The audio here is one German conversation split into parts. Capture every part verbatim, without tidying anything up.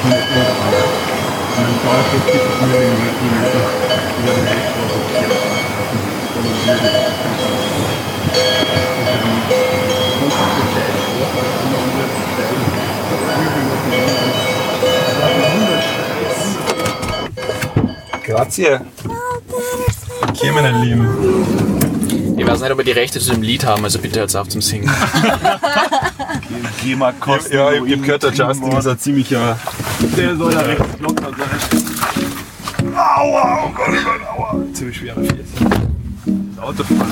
Grazie. Okay, meine Lieben. Ich weiß nicht, ob wir die Rechte zu dem Lied haben, also bitte hört auf zum Singen. GEMA kosten. Ja, ich hab gehört, der Justin ist ein ziemlicher. Der soll ja recht locker sein. Aua, oh Gott, oh Gott, aua. Ziemlich schwerer Fies. Das Autofahren.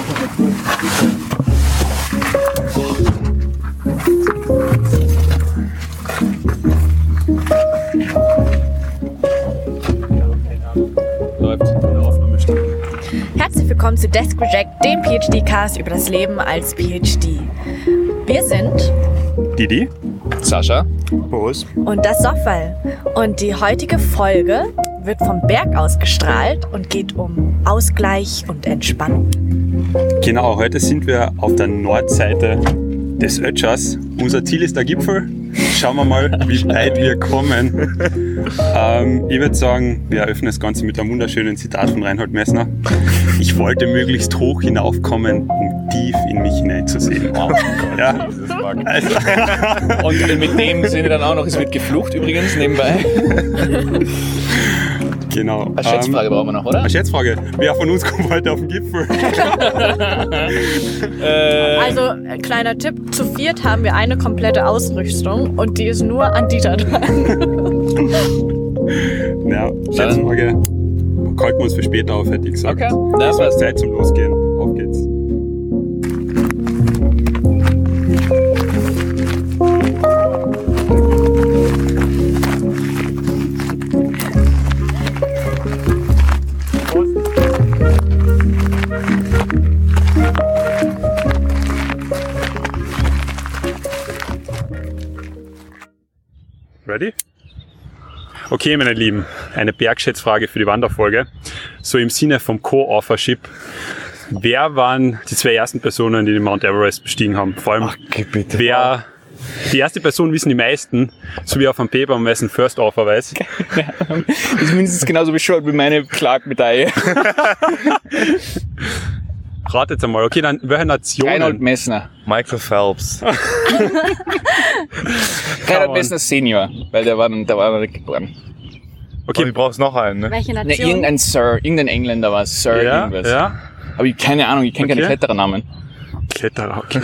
Herzlich willkommen zu Desk Reject, dem PhD-Cast über das Leben als PhD. Wir sind Didi, Sascha, Boris und das Soffal. Und die heutige Folge wird vom Berg ausgestrahlt und geht um Ausgleich und Entspannung. Genau, heute sind wir auf der Nordseite des Ötschers. Unser Ziel ist der Gipfel. Schauen wir mal, wie weit wir kommen. Ähm, ich würde sagen, wir eröffnen das Ganze mit einem wunderschönen Zitat von Reinhold Messner. Ich wollte möglichst hoch hinaufkommen, um tief in mich hineinzusehen. Wow. Ja. Also. Und mit dem Sinne dann auch noch, es wird geflucht übrigens nebenbei. Genau. Eine Schätzfrage ähm, brauchen wir noch, oder? Eine Schätzfrage. Wer von uns kommt heute auf den Gipfel? äh, Also, äh, kleiner Tipp, zu viert haben wir eine komplette Ausrüstung und die ist nur an Dieter dran. Ja, Schätzfrage. Halten wir uns für später auf, hätte ich gesagt. Okay. Ja, es ist Zeit zum Losgehen. Auf geht's. Ready? Okay, meine Lieben, eine Bergschätzfrage für die Wanderfolge. So im Sinne vom Co-Authorship. Wer waren die zwei ersten Personen, die den Mount Everest bestiegen haben? Vor allem, Ach, bitte. wer... Die erste Person wissen die meisten, so wie auf dem Paper, wessen First Author weiß. Das ist mindestens genauso bescheuert wie meine Clark-Medaille. Ratet einmal. Okay, dann welche Nationen? Reinhold Messner. Michael Phelps. Reinhold Messner Senior, weil der war dann, der war dann nicht geboren. Okay, Und du brauchst noch einen, ne? Welche Ne, Nation? irgendein Sir, irgendein Engländer war es, Sir ja, irgendwas. ja. Aber ich keine Ahnung, ich kenne Okay. keine Kletterernamen. Kletterer, okay.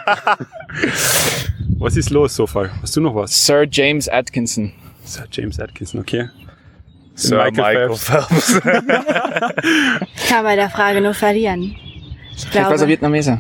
Was ist los, Sofa? Hast du noch was? Sir James Atkinson. Sir James Atkinson, okay. Sir Michael, Michael Phelps. Ich kann bei der Frage nur verlieren. Ich Vielleicht war es ein glaube, Vietnameser.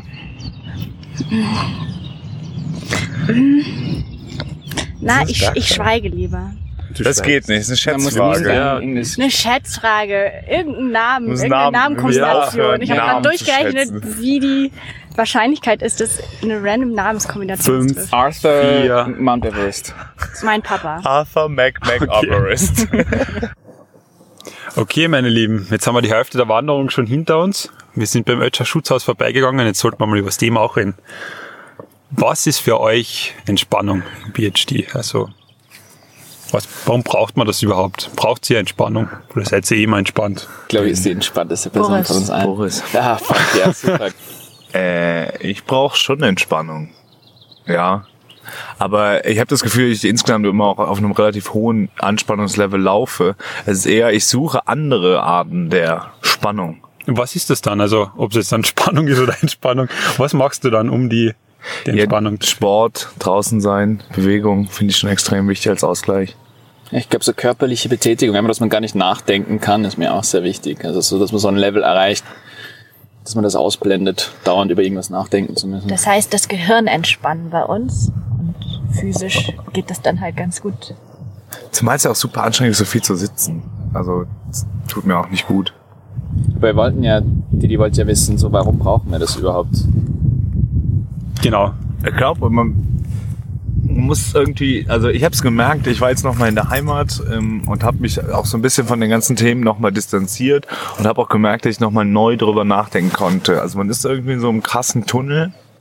na, ist ich, gar ich kein- schweige lieber. Das geht nicht, das ist eine Man muss Schätzfrage. Ja. Englisch. Eine Schätzfrage, irgendein Namen, Muss irgendeine Namen- Namenkombination. ja, Ich habe Namen gerade zu durchgerechnet, schätzen. wie die Wahrscheinlichkeit ist, dass eine random Namenskombination Fünf. trifft. Arthur Vier. Mount Everest. Das ist mein Papa. Arthur Mac Mac Okay. Everest. Okay, meine Lieben, jetzt haben wir die Hälfte der Wanderung schon hinter uns. Wir sind beim Ötscher Schutzhaus vorbeigegangen, jetzt sollten wir mal über das Thema auch reden. Was ist für euch Entspannung im PhD? Also, was, warum braucht man das überhaupt? Braucht ihr Entspannung? Oder seid ihr immer entspannt? Ich glaube, ist die entspannteste Person Boris. von uns allen. Boris. Ja, fuck, ja, super. Äh, ich brauche schon Entspannung. Ja. Aber ich habe das Gefühl, ich insgesamt immer auch auf einem relativ hohen Anspannungslevel laufe. Es ist eher, ich suche andere Arten der Spannung. Was ist das dann? Also, ob es jetzt dann Spannung ist oder Entspannung? Was machst du dann, um die, die Entspannung Ja, Sport, draußen sein, Bewegung finde ich schon extrem wichtig als Ausgleich. Ich glaube, so körperliche Betätigung, einfach, dass man gar nicht nachdenken kann, ist mir auch sehr wichtig. Also so, dass man so ein Level erreicht, dass man das ausblendet, dauernd über irgendwas nachdenken zu müssen. Das heißt, das Gehirn entspannen bei uns und physisch geht das dann halt ganz gut. Zumal es ja auch super anstrengend ist, so viel zu sitzen. Also, das tut mir auch nicht gut. Wir wollten ja, die, die wollten ja wissen, so, warum brauchen wir das überhaupt? Genau. Ich glaube, man muss irgendwie, also ich habe es gemerkt, ich war jetzt nochmal in der Heimat ähm, und habe mich auch so ein bisschen von den ganzen Themen nochmal distanziert und habe auch gemerkt, dass ich nochmal neu drüber nachdenken konnte. Also man ist irgendwie in so einem krassen Tunnel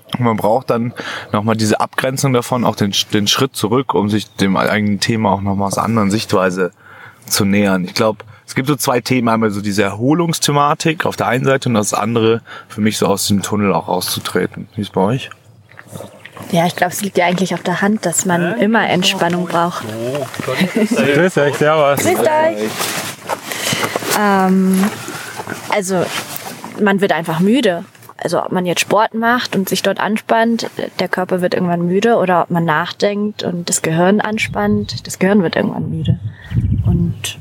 Und man braucht dann nochmal diese Abgrenzung davon, auch den, den Schritt zurück, um sich dem eigenen Thema auch nochmal aus einer anderen Sichtweise zu nähern. Ich glaube, es gibt so zwei Themen, einmal so diese Erholungsthematik auf der einen Seite und das andere für mich so aus dem Tunnel auch auszutreten. Wie ist es bei euch? Ja, ich glaube, es liegt ja eigentlich auf der Hand, dass man immer Entspannung braucht. Grüß euch, servus. Grüßt euch! Ähm, also, man wird einfach müde. Also, ob man jetzt Sport macht und sich dort anspannt, der Körper wird irgendwann müde, oder ob man nachdenkt und das Gehirn anspannt, das Gehirn wird irgendwann müde. Und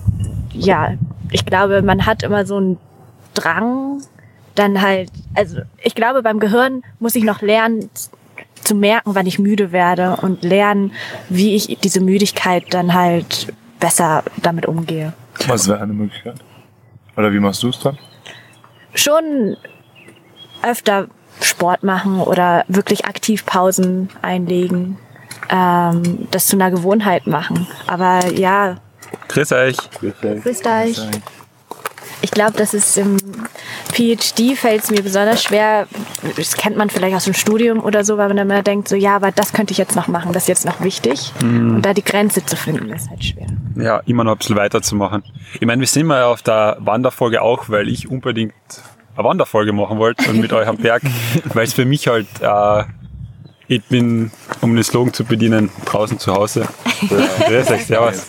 ja, ich glaube, man hat immer so einen Drang, dann halt, also ich glaube, beim Gehirn muss ich noch lernen zu merken, wann ich müde werde und lernen, wie ich diese Müdigkeit dann halt besser damit umgehe. Was wäre eine Möglichkeit? Oder wie machst du es dann? Schon öfter Sport machen oder wirklich aktiv Pausen einlegen, ähm, das zu einer Gewohnheit machen. Aber ja. Grüß euch. Grüß euch. Ich glaube, das ist im PhD fällt es mir besonders schwer. Das kennt man vielleicht aus dem Studium oder so, weil man immer denkt, so ja, aber das könnte ich jetzt noch machen, das ist jetzt noch wichtig. Mhm. Und da die Grenze zu finden, ist halt schwer. Ja, immer noch ein bisschen weiterzumachen. Ich meine, wir sind mal auf der Wanderfolge auch, weil ich unbedingt eine Wanderfolge machen wollte und mit euch am Berg, weil es für mich halt, äh, ich bin, um den Slogan zu bedienen, draußen zu Hause. Grüß euch, servus.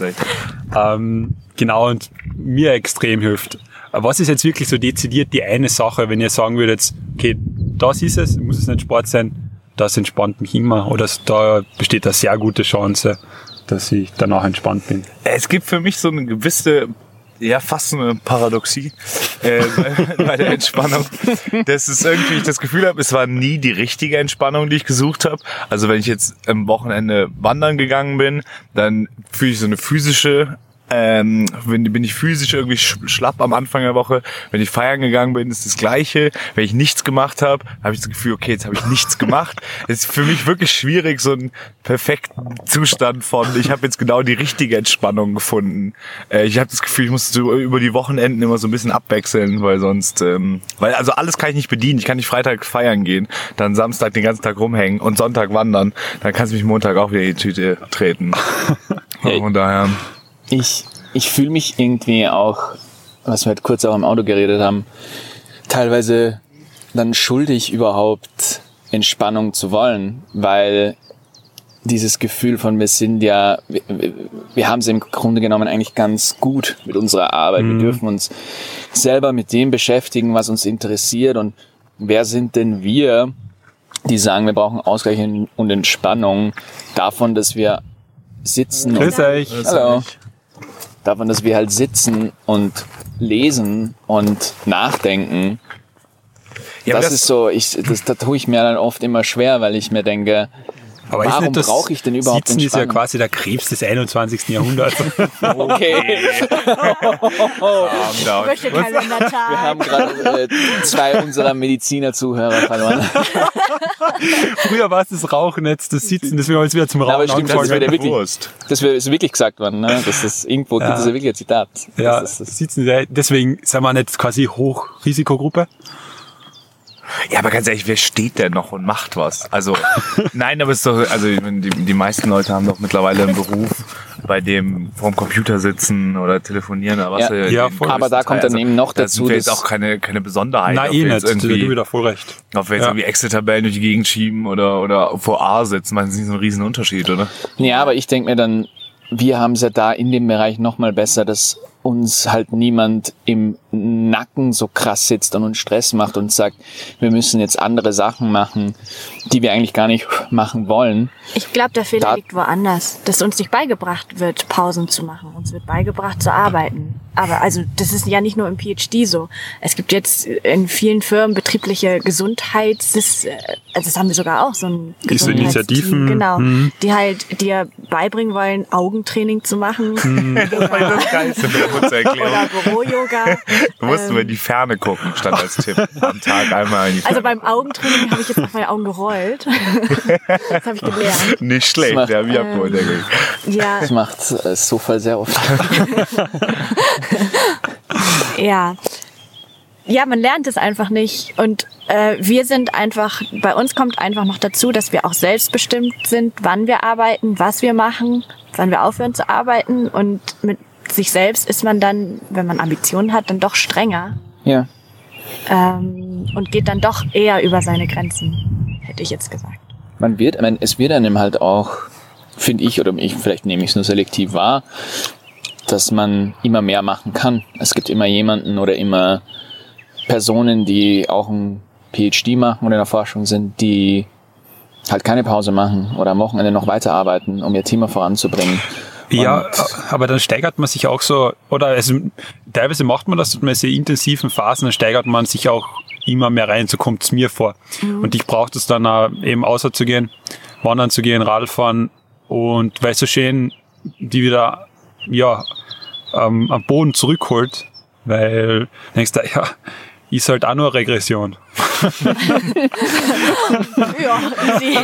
Ähm, genau, und mir extrem hilft. Was ist jetzt wirklich so dezidiert die eine Sache, wenn ihr sagen würdet, okay, das ist es, muss es nicht Sport sein, das entspannt mich immer, oder da besteht eine sehr gute Chance, dass ich danach entspannt bin? Es gibt für mich so eine gewisse, ja fast so eine Paradoxie äh, bei der Entspannung, dass es irgendwie ich das Gefühl habe, es war nie die richtige Entspannung, die ich gesucht habe. Also wenn ich jetzt am Wochenende wandern gegangen bin, dann fühle ich so eine physische Ähm, wenn, bin ich physisch irgendwie schlapp am Anfang der Woche. Wenn ich feiern gegangen bin, ist das Gleiche. Wenn ich nichts gemacht habe, habe ich das Gefühl, okay, jetzt habe ich nichts gemacht. Es ist für mich wirklich schwierig, so einen perfekten Zustand von, ich habe jetzt genau die richtige Entspannung gefunden. Äh, ich habe das Gefühl, ich muss so über die Wochenenden immer so ein bisschen abwechseln, weil sonst, ähm, weil also alles kann ich nicht bedienen. Ich kann nicht Freitag feiern gehen, dann Samstag den ganzen Tag rumhängen und Sonntag wandern. Dann kannst du mich Montag auch wieder in die Tüte treten. Ja, von daher... Ich, ich fühle mich irgendwie auch, was wir halt kurz auch im Auto geredet haben, teilweise dann schuldig überhaupt Entspannung zu wollen, weil dieses Gefühl von wir sind ja, wir, wir haben es im Grunde genommen eigentlich ganz gut mit unserer Arbeit. Mhm. Wir dürfen uns selber mit dem beschäftigen, was uns interessiert, und wer sind denn wir, die sagen, wir brauchen Ausgleich und Entspannung davon, dass wir sitzen Grüß und, euch. Hallo. Davon, dass wir halt sitzen und lesen und nachdenken. Ja, das, das ist so, ich, das, da tue ich mir dann oft immer schwer, weil ich mir denke, aber warum brauche ich denn überhaupt Sitzen ist ja Entspannung? quasi der Krebs des einundzwanzigsten Jahrhunderts. Okay. Ich möchte Kalendertag. Wir haben gerade äh, zwei unserer Mediziner-Zuhörer verloren. Früher war es das Rauchen, jetzt das Sitzen, deswegen haben wir jetzt wieder zum Rauchen Aber stimmt, das angefangen. wird ja wirklich, das ist wirklich gesagt worden, ne? Das ist irgendwo gibt es ja wirklich ein Zitat. Ja, das ist, das Sitzen, deswegen sind wir nicht quasi Hochrisikogruppe. Ja, aber ganz ehrlich, wer steht denn noch und macht was? Also, nein, aber es ist doch, also die, die meisten Leute haben doch mittlerweile einen Beruf, bei dem vorm Computer sitzen oder telefonieren oder was. Ja, ja, ja, voll. aber da kommt dann eben noch das dazu, sind wir jetzt dass- auch keine, keine Besonderheit. Nein, ob eh wir jetzt nicht, du irgendwie, wieder voll recht. ob wir jetzt Ja. irgendwie Excel-Tabellen durch die Gegend schieben oder, oder vor A sitzen, meinen, das ist nicht so ein riesen Unterschied, oder? Ja, aber ich denke mir dann, wir haben es ja da in dem Bereich nochmal besser, dass uns halt niemand im Nacken so krass sitzt und uns Stress macht und sagt, wir müssen jetzt andere Sachen machen, die wir eigentlich gar nicht machen wollen. Ich glaube, der Fehler Da- liegt woanders, dass uns nicht beigebracht wird, Pausen zu machen. Uns wird beigebracht, zu arbeiten. Aber also das ist ja nicht nur im PhD so. Es gibt jetzt in vielen Firmen betriebliche Gesundheits... Das, äh, also das haben wir sogar auch, so ein Diese Gesundheitsteam, Initiativen. genau, Mhm. die halt dir beibringen wollen, Augentraining zu machen. Das war das Geilste mit der Mutzererklärung. Oder Büro-Yoga. Du musst Ähm, über die Ferne gucken, stand als Tipp. Am Tag einmal in die Ferne. Also beim Augentraining habe ich jetzt auf meine Augen gerollt. Das habe ich gelernt. Nicht schlecht, Das macht- ja, wie abgeholt der ging. Ja, Das macht äh, Zufall sehr oft. ja. ja, man lernt es einfach nicht. Und äh, wir sind einfach, bei uns kommt einfach noch dazu, dass wir auch selbstbestimmt sind, wann wir arbeiten, was wir machen, wann wir aufhören zu arbeiten. Und mit sich selbst ist man dann, wenn man Ambitionen hat, dann doch strenger. Ja. Ähm, und geht dann doch eher über seine Grenzen, hätte ich jetzt gesagt. Man wird, ich meine, es wird einem halt auch, finde ich, oder ich, vielleicht nehme ich es nur selektiv wahr, dass man immer mehr machen kann. Es gibt immer jemanden oder immer Personen, die auch ein P H D machen oder in der Forschung sind, die halt keine Pause machen oder am Wochenende noch weiterarbeiten, um ihr Thema voranzubringen. Ja, Und aber dann steigert man sich auch so, oder also, teilweise macht man das, mit sehr intensiven Phasen, dann steigert man sich auch immer mehr rein, so kommt es mir vor. Mhm. Und ich brauche das dann auch eben außer zu gehen, wandern zu gehen, Radfahren und weil es so schön die wieder ja, ähm, am Boden zurückholt, weil du denkst, ja, ist halt auch nur eine Regression. Ja, easy.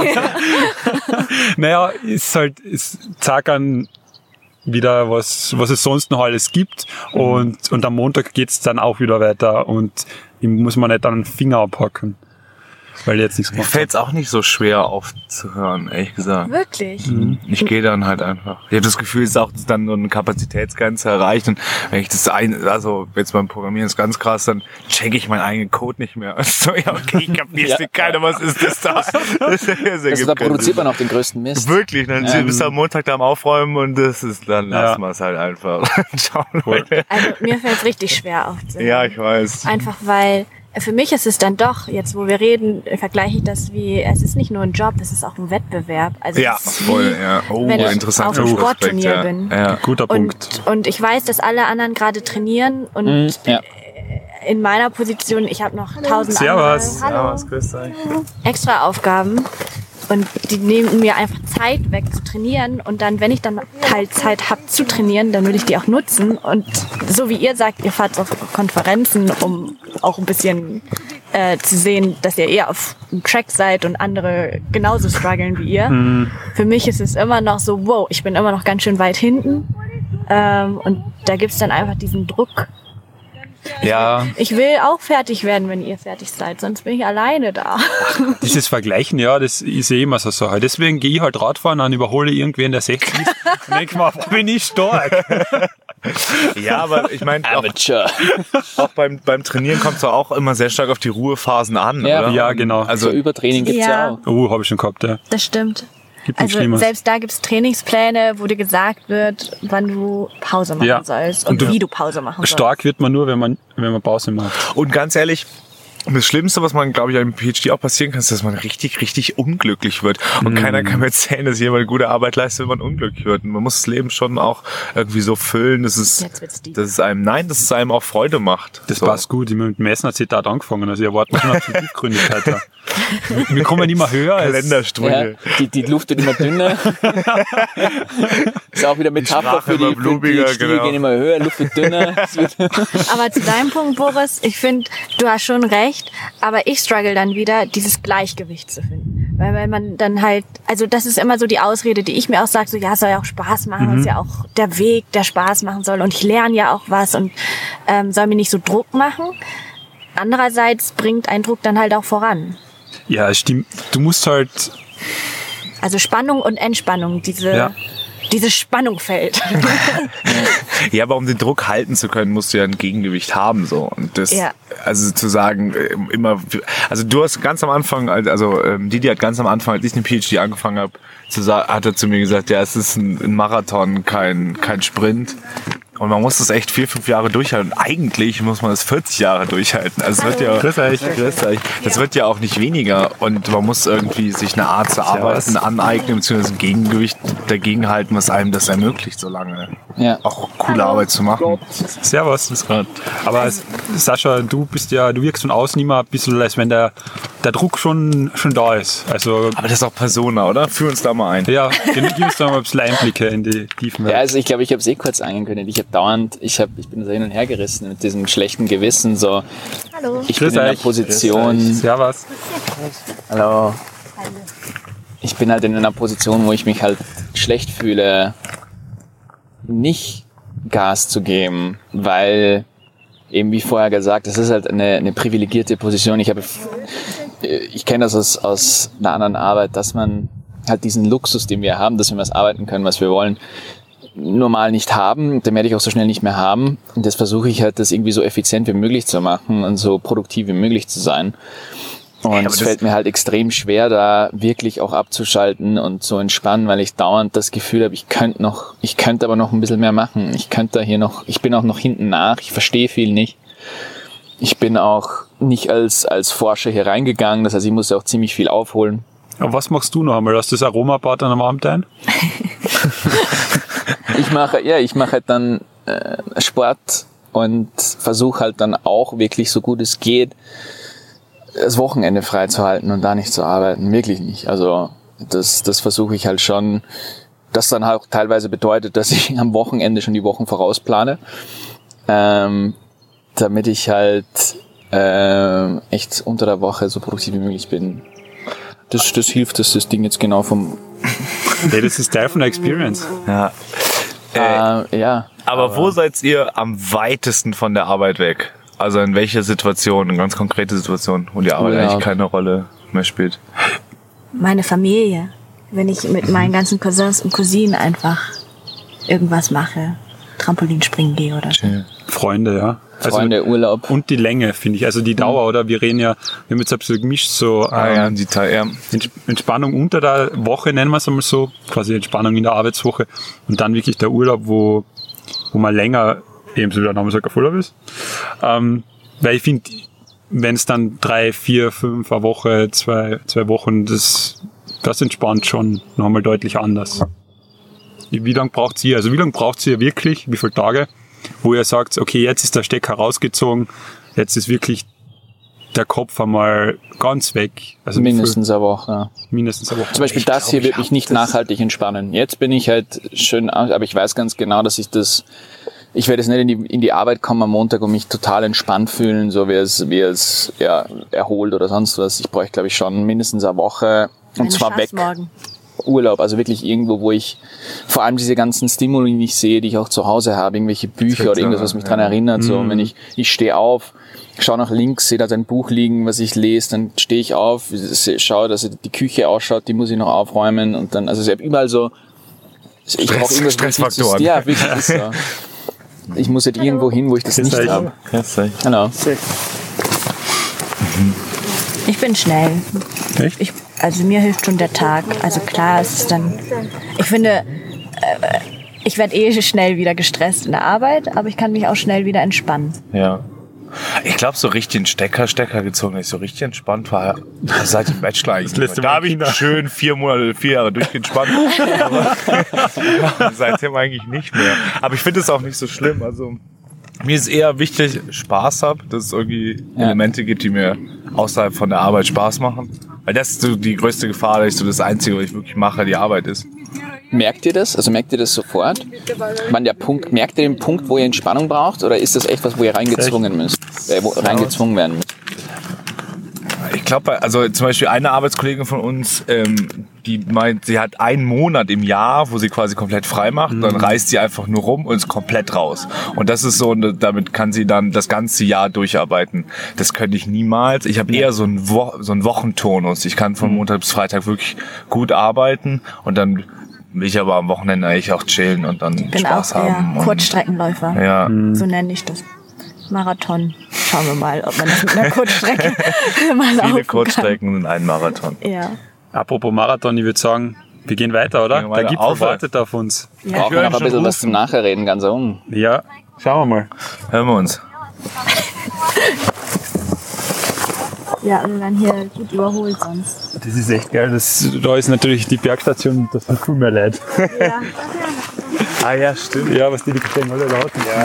Naja, ist halt, ist zack an wieder, was, was es sonst noch alles gibt. Mhm. Und, und am Montag geht's dann auch wieder weiter und ihm muss man nicht dann einen Finger abhacken, weil jetzt nichts Mir macht. fällt's auch nicht so schwer aufzuhören, ehrlich gesagt. Wirklich? Mhm. Ich gehe dann halt einfach. Ich habe das Gefühl, es ist auch dann so eine Kapazitätsgrenze erreicht und wenn ich das ein, also jetzt beim Programmieren ist ganz krass, dann checke ich meinen eigenen Code nicht mehr. So, ja, okay, ich kapier's Ja. nicht, keiner, was ist das da? Das, das also da produziert man auch den größten Mist. Wirklich, dann Ähm. bist du am Montag da am Aufräumen und das ist, dann Ja. lassen wir es halt einfach. Ciao, Leute. Also mir fällt es richtig schwer aufzuhören. Ja, ich weiß. Einfach weil für mich ist es dann doch, jetzt wo wir reden, vergleiche ich das wie, es ist nicht nur ein Job, es ist auch ein Wettbewerb. Also Ja, es ist voll, wie, ja. Oh, wenn ich interessant. auf einem Sportturnier bin. Ja. Guter Punkt. Und, und ich weiß, dass alle anderen gerade trainieren und Mhm, ja. in meiner Position, ich habe noch tausend Servus. andere Hallo, Ja, was grüßt euch. extra Aufgaben und die nehmen mir einfach Zeit weg zu trainieren und dann, wenn ich dann halt Zeit habe zu trainieren, dann will ich die auch nutzen und so wie ihr sagt, ihr fahrt auf Konferenzen, um auch ein bisschen äh, zu sehen, dass ihr eher auf dem Track seid und andere genauso strugglen wie ihr. Mhm. Für mich ist es immer noch so, wow, ich bin immer noch ganz schön weit hinten ähm, und da gibt's dann einfach diesen Druck. Ja, Ich will auch fertig werden, wenn ihr fertig seid, sonst bin ich alleine da. dieses Vergleichen, ja, das ist eh immer so eine Sache. Deswegen gehe ich halt Radfahren, dann überhole ich irgendwen, der sechzig ist und denke mir, bin ich stark. Ja, aber ich meine, auch, Amateur. auch beim, beim Trainieren kommt es auch immer sehr stark auf die Ruhephasen an, Ja. oder? Ja, genau. So Also, Übertraining gibt's ja, Ja. auch. Oh, habe ich schon gehabt, ja. Das stimmt. Gibt nichts Also Schlimmes. selbst da gibt's Trainingspläne, wo dir gesagt wird, wann du Pause machen Ja. sollst und, Und du- wie du Pause machen sollst. Stark wird man nur, wenn man, wenn man Pause macht. und ganz ehrlich, das Schlimmste, was man, glaube ich, einem P H D auch passieren kann, ist, dass man richtig, richtig unglücklich wird. Und keiner kann mir erzählen, dass jemand gute Arbeit leistet, wenn man unglücklich wird. Und man muss das Leben schon auch irgendwie so füllen, dass es, Jetzt wird's deep. dass es einem, nein, dass es einem auch Freude macht. Das so. passt gut. Ich bin mit dem Messener-Zitat angefangen. Also ich erwarte schon auf die Tiefgründigkeit. Ja. Wir- Wir kommen immer höher. als- Ja, Kalendersprünge. die, die Luft wird immer dünner. Ist auch wieder Metapher Sprache für die, immer für blumiger, die Stiege genau. gehen immer höher, Luft wird dünner. Es wird Aber zu deinem Punkt, Boris, ich finde, du hast schon recht, aber ich struggle dann wieder, dieses Gleichgewicht zu finden. Weil, weil man dann halt, also das ist immer so die Ausrede, die ich mir auch sage, so ja, soll ja auch Spaß machen, Mhm. ist ja auch der Weg, der Spaß machen soll und ich lerne ja auch was und ähm, soll mir nicht so Druck machen. Andererseits bringt ein Druck dann halt auch voran. Ja, es stimmt. Du musst halt, Also Spannung und Entspannung, diese, Ja. diese Spannung fällt. Ja, aber um den Druck halten zu können, musst du ja ein Gegengewicht haben, so. Und das, Ja. also zu sagen, äh, immer, also du hast ganz am Anfang, also ähm, Didi hat ganz am Anfang, als ich den P H D angefangen habe, zu sagen, hat er zu mir gesagt, ja, es ist ein, ein Marathon, kein, kein Sprint. Und man muss das echt vier, fünf Jahre durchhalten. Und eigentlich muss man das vierzig Jahre durchhalten. Also es wird ja, Grüß euch. Grüß euch. Das wird ja auch nicht weniger. Und man muss irgendwie sich eine Art zu arbeiten aneignen, beziehungsweise ein Gegengewicht dagegen halten, was einem das ermöglicht, so lange ja. auch coole Arbeit zu machen. Servus. Aber es- Sascha, du bist ja, du wirkst von außen immer ein bisschen, als wenn der, der Druck schon, schon da ist. Also, Aber das ist auch Persona, oder? Führ uns da mal ein. ja, gib gib uns da mal ein bisschen Einblicke in die tiefen Ja, Welt. also ich glaube, ich habe es eh kurz angekündigt. Ich habe dauernd, ich, hab, ich bin so hin und her gerissen mit diesem schlechten Gewissen. So, Hallo. ich Grüß bin in einer euch. Position. Servus. Hallo. Ich bin halt in einer Position, wo ich mich halt schlecht fühle, nicht Gas zu geben, weil eben wie vorher gesagt, das ist halt eine, eine privilegierte Position. Ich habe, ich kenne das aus, aus einer anderen Arbeit, dass man halt diesen Luxus, den wir haben, dass wir was arbeiten können, was wir wollen, normal nicht haben. Den werde ich auch so schnell nicht mehr haben. Und das versuche ich halt, das irgendwie so effizient wie möglich zu machen und so produktiv wie möglich zu sein. Und ja, es fällt mir halt extrem schwer, da wirklich auch abzuschalten und zu entspannen, weil ich dauernd das Gefühl habe, ich könnte noch, ich könnte aber noch ein bisschen mehr machen. Ich könnte da hier noch, ich bin auch noch hinten nach, ich verstehe viel nicht. Ich bin auch nicht als, als Forscher hier reingegangen, das heißt, ich muss auch ziemlich viel aufholen. Aber was machst du noch einmal? Hast du das Aromabad dann am Abend ein? Ich mache, ja, ich mache halt dann äh, Sport und versuche halt dann auch wirklich so gut es geht, das Wochenende freizuhalten und da nicht zu arbeiten. Wirklich nicht. Also das, das versuche ich halt schon. Das dann halt auch teilweise bedeutet, dass ich am Wochenende schon die Wochen vorausplane, ähm, damit ich halt äh, echt unter der Woche so produktiv wie möglich bin. Das, das hilft, dass das Ding jetzt genau vom... Ja, das ist Teil von der Experience. Ja. Äh, äh, ja. Aber, aber wo seid ihr am weitesten von der Arbeit weg? Also in welcher Situation, eine ganz konkrete Situation, wo die Arbeit ja. eigentlich keine Rolle mehr spielt? Meine Familie. Wenn ich mit meinen ganzen Cousins und Cousinen einfach irgendwas mache. Trampolinspringen gehe oder so. Freunde, ja. Freunde, also, Urlaub. Und die Länge, finde ich. Also die Dauer, oder? Wir reden ja, wir haben jetzt ein bisschen gemischt, so ah, ähm, ja, die Teil, ja. Entspannung unter der Woche, nennen wir es einmal so, quasi Entspannung in der Arbeitswoche und dann wirklich der Urlaub, wo, wo man länger eben so wie der Name sagt, auf Urlaub ist. Ähm, weil ich finde, wenn es dann drei, vier, fünf, eine Woche, zwei, zwei Wochen, das, das entspannt schon nochmal deutlich anders. Wie lange braucht ihr? Also wie lange braucht ihr wirklich? Wie viele Tage? Wo ihr sagt, okay, jetzt ist der Stecker rausgezogen, jetzt ist wirklich der Kopf einmal ganz weg. Also mindestens eine Woche. Ja. Mindestens eine Woche. Zum Beispiel ich das glaub, hier wird mich nicht nachhaltig entspannen. Jetzt bin ich halt schön, aber ich weiß ganz genau, dass ich das, ich werde jetzt nicht in die, in die Arbeit kommen am Montag und mich total entspannt fühlen, so wie es, wie es ja, erholt oder sonst was. Ich bräuchte, glaube ich, schon mindestens eine Woche und Eine zwar weg. Morgen. Urlaub, also wirklich irgendwo, wo ich vor allem diese ganzen Stimuli nicht sehe, die ich auch zu Hause habe, irgendwelche Bücher oder irgendwas, was mich dran erinnert. So, und wenn ich, ich stehe auf, schaue nach links, sehe da ein Buch liegen, was ich lese, dann stehe ich auf, schaue, dass die Küche ausschaut, die muss ich noch aufräumen und dann, also ich habe überall so, ich brauche irgendwas, Stressfaktoren. Ja, wirklich ist so. Ich muss jetzt irgendwo hin, wo ich das nicht habe. Genau. Ich bin schnell. Echt? Ich, also mir hilft schon der Tag. Also klar, es ist dann. Ich finde, äh, ich werde eh schnell wieder gestresst in der Arbeit, aber ich kann mich auch schnell wieder entspannen. Ja. Ich glaube, so richtig einen Stecker, Stecker gezogen, dass ich so richtig entspannt war, seit dem Bachelor eigentlich. Das Da habe ich schön vier Monate, vier Jahre durchgespannt. Aber seitdem eigentlich nicht mehr. Aber ich finde es auch nicht so schlimm. Also mir ist eher wichtig, Spaß habe, dass es irgendwie Ja. Elemente gibt, die mir außerhalb von der Arbeit Spaß machen. Weil das ist so die größte Gefahr, dass ich so das Einzige, was ich wirklich mache, die Arbeit ist. Merkt ihr das? Also merkt ihr das sofort? Wann der Punkt, merkt ihr den Punkt, wo ihr Entspannung braucht? Oder ist das echt was, wo ihr reingezwungen müsst? Äh, wo reingezwungen werden müsst? Ich glaube, also zum Beispiel eine Arbeitskollegin von uns, ähm, die meint, sie hat einen Monat im Jahr, wo sie quasi komplett frei macht, mhm. dann reist sie einfach nur rum und ist komplett raus. Und das ist so, damit kann sie dann das ganze Jahr durcharbeiten. Das könnte ich niemals. Ich habe eher so einen, Wo- so einen Wochenturnus. Ich kann von Montag bis Freitag wirklich gut arbeiten und dann will ich aber am Wochenende eigentlich auch chillen und dann Ich bin Spaß auch eher haben. und- Kurzstreckenläufer. Ja. So nenne ich das. Marathon. Schauen wir mal, ob man das mit einer Kurzstrecke mal laufen Viele kann. Kurzstrecken und ein Marathon. Ja. Apropos Marathon, ich würde sagen, wir gehen weiter, oder? Gehen wir Der weiter. Gipfel Auf. wartet auf uns. Brauchen wir noch höre ein schon bisschen was rufen. zum Nachreden, ganz um. Ja, schauen wir mal. Hören wir uns. Ja, wir werden hier gut überholt sonst. Das ist echt geil. Das, da ist natürlich die Bergstation, das hat viel mehr Leid. Ja. Ah ja, stimmt. Ja, was die, die stehen alle laut. Ja,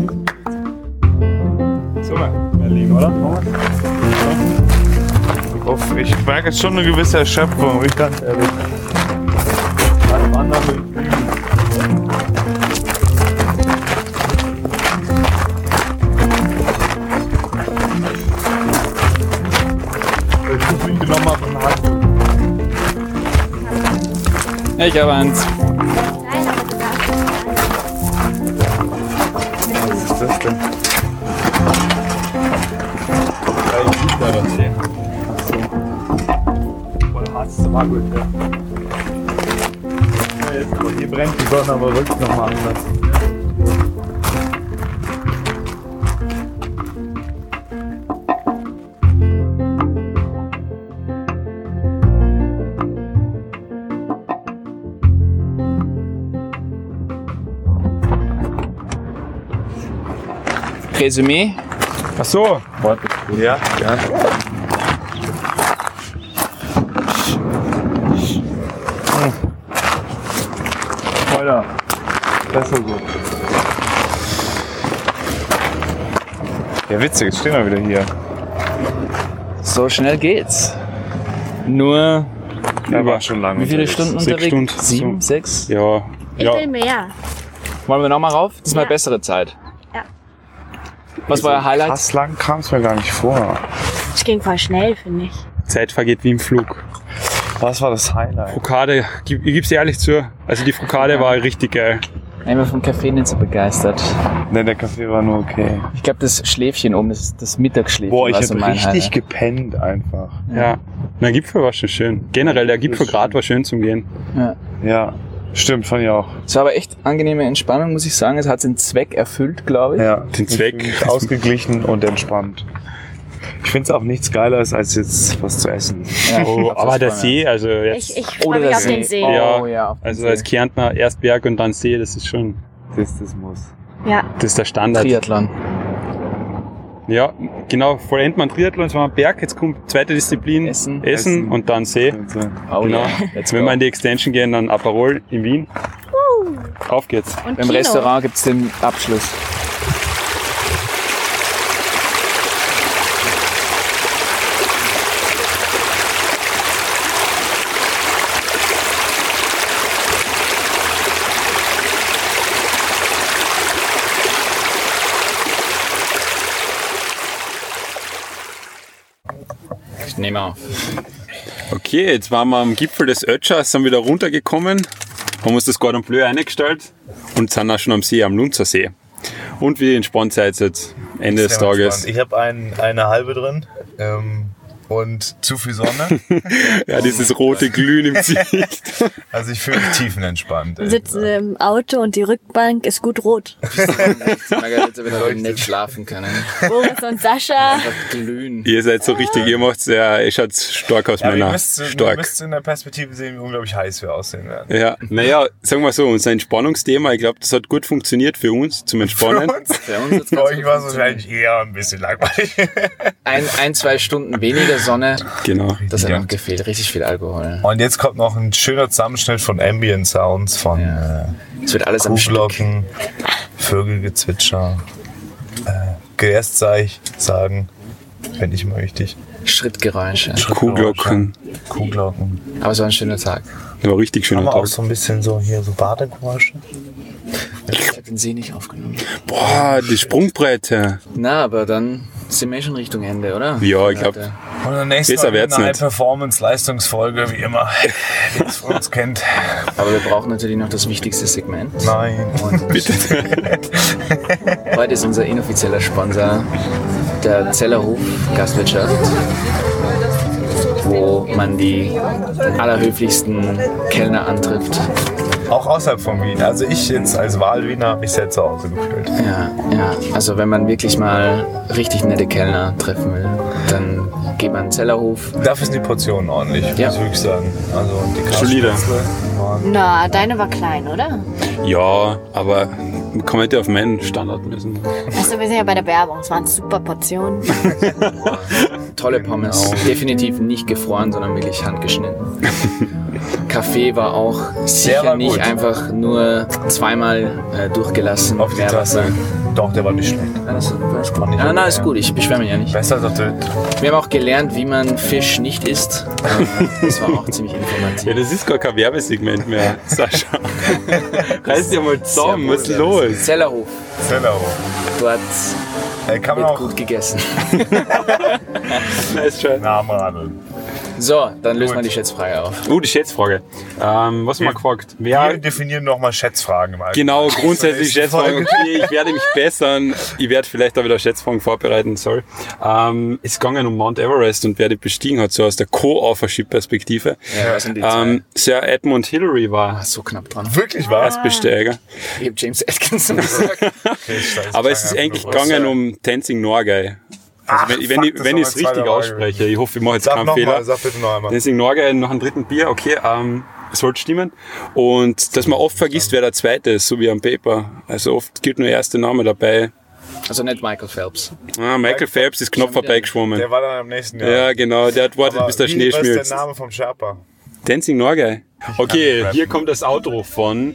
so, mal liegen, oder? Uff, ich merke jetzt schon eine gewisse Erschöpfung, ich ganz ehrlich. Allem anderen will ich üben. Ich bin genommen auf den Hand. Ich habe eins. Was ist das denn? Ja, ich liebe da was sehen. Voll Hass, war gut, ja. Jetzt, hier brennt die Sonne, aber wirklich nochmal anders. Resümee. Ach so. Ja, ja. Alter, besser so. Ja, witzig, jetzt stehen wir wieder hier. So schnell geht's. Nur, Er war schon lange wie viele unterwegs. Stunden Sechs unterwegs? Stunden. Sieben, So. sechs? Ja. Ich ja. will mehr. Wollen wir nochmal rauf? Das ist mal Ja. bessere Zeit. Ja. Was war euer Highlight? Krass lang kam es mir gar nicht vor. Es ging voll schnell, finde ich. Zeit vergeht wie im Flug. Was war das Highlight? Frukade, gib- ich gebe es ehrlich zu. Also die Frukade war richtig geil. Ich bin vom Kaffee nicht so begeistert. Ne, der Kaffee war nur okay. Ich glaube, das Schläfchen oben, das, das Mittagsschläfchen Boah, ich war so hab mein richtig Highlight. gepennt einfach. Ja. Na, der Gipfel war schon schön. Generell, der Gipfelgrat war schön zum Gehen. Ja. Ja, stimmt, fand ich auch. Es war aber echt angenehme Entspannung, muss ich sagen. Es hat seinen Zweck erfüllt, glaube ich. Ja, Den Zweck. Ich fühl mich ausgeglichen und entspannt. Ich finde es auch nichts Geileres, als jetzt was zu essen. Ja, Oh, aber der See, also jetzt. Ich, ich Oder freue mich der auf den See. See. Oh, Ja, ja, auf den Also See. als Kärntner erst Berg und dann See, das ist schon, Das, das muss. Ja. das ist der Standard. Triathlon. Ja, genau, vollend man Triathlon, jetzt war man Berg, jetzt kommt zweite Disziplin, Essen. Essen, Essen. und dann See. Also, Oh Genau. ja, let's Wenn go. wir in die Extension gehen, dann Aperol in Wien. Auf geht's. Und Beim Kino. Restaurant gibt's den Abschluss. Ich nehme auf. Okay, jetzt waren wir am Gipfel des Ötschers, sind wieder runtergekommen, haben uns das Cordon Bleu eingestellt und sind auch schon am See, am Lunzer See. Und wie entspannt seid ihr jetzt Ende des Tages? Ich habe ein, eine halbe drin ähm, und zu viel Sonne. Ja, dieses rote Glühen im Gesicht. Also ich fühle mich tiefenentspannt. Wir sitzen im Auto und die Rückbank ist gut rot. Margarete wird aber nicht schlafen können. Boris und Sascha. Einfach glühen. Ihr seid so richtig, ihr macht's ja, ihr schaut stark aus, Ja, aber ihr Männer. müsst, ihr Stark. müsst in der Perspektive sehen, wie unglaublich heiß wir aussehen werden. Ja, naja, sagen wir so, unser Entspannungsthema, ich glaube, das hat gut funktioniert für uns zum Entspannen. Für uns hat's Für ganz euch gut war es funktioniert. wahrscheinlich eher ein bisschen langweilig. ein, ein, zwei Stunden weniger Sonne, Genau. das hat Ja. noch gefehlt. Richtig viel Alkohol. Und jetzt kommt noch ein schöner Zusammenschnitt von Ambient Sounds, von Ja. äh, Es wird alles am Stück. Kuhglocken, Vögelgezwitscher, äh, Geästzeichen sagen, fände ich immer wichtig. Schrittgeräusche. Kuhglocken. Kuhglocken. Aber es war ein schöner Tag. War richtig Haben schöner wir auch Tag. so ein bisschen so hier so Badegeräusche. Ich habe den See nicht aufgenommen. Boah, die Sprungbreite. Na, aber dann sind wir schon Richtung Ende, oder? Ja, ich glaub. Leute. Und dann nächstes Besser Mal wieder wird's eine nicht. High-Performance-Leistungsfolge, wie immer, wie es von uns kennt. Aber wir brauchen natürlich noch das wichtigste Segment. Nein. Und heute ist unser inoffizieller Sponsor der Zellerhof Gastwirtschaft, wo man die allerhöflichsten Kellner antrifft. Auch außerhalb von Wien. Also ich jetzt als Wahlwiener habe mich sehr zu Hause gefühlt. Ja, ja, also wenn man wirklich mal richtig nette Kellner treffen will, dann geht man in den Zellerhof. Dafür sind die Portionen ordentlich, Ja. muss ich wirklich sagen. Also die Solide. Krasspätzle waren- Na, deine war klein, oder? Ja, aber man kann nicht auf meinen Standard messen. Weißt du, wir sind ja bei der Werbung. Es waren super Portionen. Tolle Pommes, definitiv nicht gefroren, sondern wirklich handgeschnitten. Kaffee war auch sicher war nicht gut. einfach nur zweimal äh, durchgelassen. Auf die Meerwasser. Tasse. Doch, der war nicht schlecht. Ja, das, das Fand ich ja, okay, na, ist ja. gut, ich beschwere mich ja nicht. Besser als auf der. Wir haben auch gelernt, wie man Fisch nicht isst. Das war auch ziemlich Ja, informativ. das ist gar kein Werbesegment mehr, Sascha. Reiß dir mal zusammen, was ist los? Zellerhof, Zellerhof. dort Äh, kann man wird auch gut gegessen. Nice try. Namen radeln. So, dann lösen wir Gut. die Schätzfrage auf. Uh, die Schätzfrage. Ähm, was haben wir gefragt? Wir Wer, definieren nochmal Schätzfragen im Allgemeinen. genau, grundsätzlich nächste Schätzfragen. Folge. Okay, ich werde mich bessern. Ich werde vielleicht auch wieder Schätzfragen vorbereiten, sorry. Ähm, es ging um Mount Everest und wer die bestiegen hat, so aus der Co-Authorship-Perspektive. Ja, was sind die zwei? Ähm, Sir Edmund Hillary war So knapp dran. Wirklich wahr? Erstbesteiger. Ich habe James Atkinson gesagt. Okay, ich weiß, Aber ich es ist sag eigentlich einfach nur gegangen was. um Tenzing Norgay. Also Ach, wenn, wenn, fuck, ich, das wenn war ich es mein zweiter richtig Wahl ausspreche, ich hoffe, ich mache jetzt Sag keinen noch Fehler. mal, sag bitte noch einmal. Tenzing Norgay nach dem dritten Bier, okay, ähm, es sollte stimmen. Und dass man oft vergisst, wer der Zweite ist, so wie am Paper. Also oft gilt nur der erste Name dabei. Also nicht Michael Phelps. Ah, Michael Phelps ist knapp vorbeigeschwommen. Der war dann am nächsten Jahr. Ja, genau, der hat wartet, Aber bis der wie, Schnee was ist schmilzt. der Name vom Sherpa? Tenzing Norgay. Okay, rappen. hier kommt das Outro von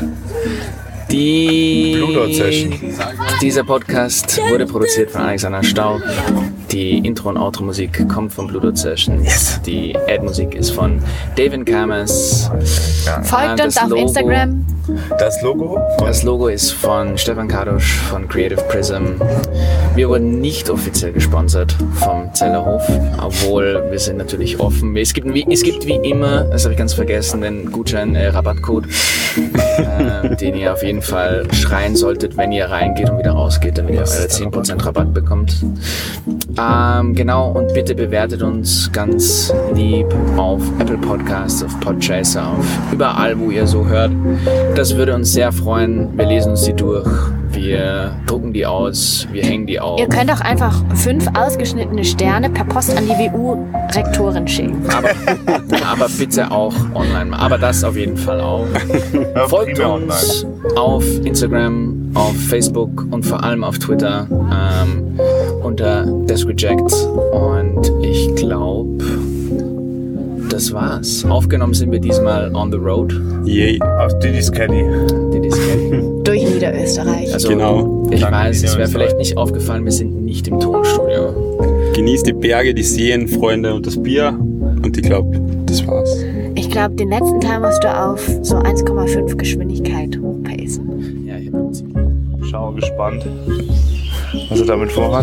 Die Blue Dot Session. Dieser Podcast wurde produziert von Alexander Stau. Die Intro- und Outro-Musik kommt von Blue Dot Session. Yes. Die Ad-Musik ist von David Kamas. Folgt das uns auf Logo- Instagram. Das Logo? Von Das Logo ist von Stefan Kadosch von Creative Prism. Wir wurden nicht offiziell gesponsert vom Zellerhof, obwohl wir sind natürlich offen. Es gibt wie, es gibt wie immer, das habe ich ganz vergessen, den Gutschein äh, Rabattcode, äh, den ihr auf jeden Fall schreien solltet, wenn ihr reingeht und wieder rausgeht, damit ihr eure zehn Prozent Rabatt bekommt. Ähm, genau, und bitte bewertet uns ganz lieb auf Apple Podcasts, auf Podchaser, auf überall, wo ihr so hört. Das würde uns sehr freuen. Wir lesen uns die durch, wir drucken die aus, wir hängen die auf. Ihr könnt auch einfach fünf ausgeschnittene Sterne per Post an die W U-Rektorin schicken. Aber, aber bitte auch online. Aber das auf jeden Fall auch. Ja, Folgt primär uns auf Instagram, auf Facebook und vor allem auf Twitter ähm, unter Desk Reject. Und ich glaube, das war's. Aufgenommen sind wir diesmal on the road. Yay. Aus Diddy's Caddy. Die Disketten. Durch Niederösterreich. Also, Genau. ich Danke, weiß, es wäre Niederösterreich. vielleicht nicht aufgefallen, wir sind nicht im Tonstudio. Genießt die Berge, die Seen, Freunde und das Bier. Und ich glaube, das war's. Ich glaube, den letzten Teil musst du auf so eins Komma fünf Geschwindigkeit hochpacen. Ja, ich hab ziemlich. Schau gespannt, was er damit vorhat.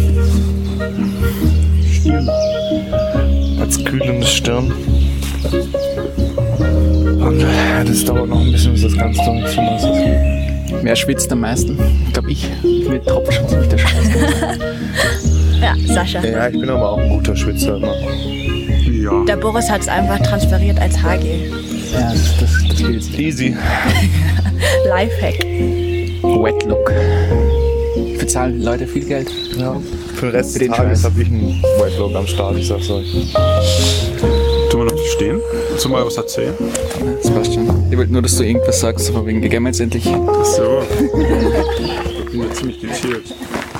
Als kühlende Stirn. Und das dauert noch ein bisschen, bis das Ganze durch so nass ist. Wer schwitzt am meisten? Ich glaube ich. Mir tropft schon ziemlich der Scheiß. Ja, Sascha. Ja, ich bin aber auch ein guter Schwitzer immer. Ja. Der Boris hat es einfach transferiert als Haargel. Ja, das, das, das geht jetzt. Easy. Lifehack. Wet Look. Bezahlen die Leute viel Geld? Ja. Für den Rest Für des den Tages Scheiß. habe ich einen Whitelog am Start, ich sag's euch. Tun wir noch stehen? Willst du mal was erzählen? Das passt schon. Ich wollte nur, dass du irgendwas sagst, von wegen, wir gehen jetzt endlich. So. Ich bin ja ziemlich gechillt.